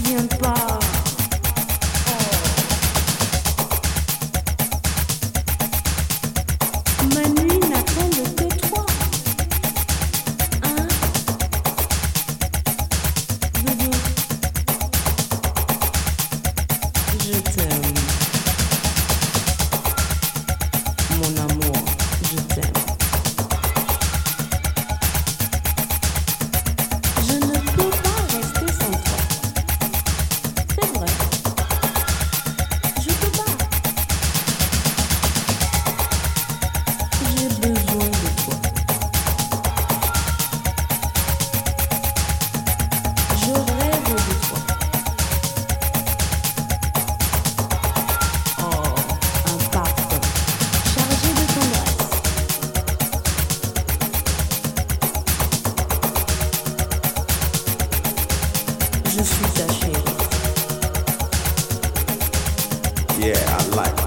Viens pas. Ma nuit n'attend que toi. Hein? Doudou. Je t'aime. Mon amour, je t'aime. Je ne peux pas rester sans toi. C'est vrai. Je peux pas. J'ai besoin de toi. Je rêve de toi. Oh, un parfum chargé de tendresse. Je suis ta chérie. Yeah, I like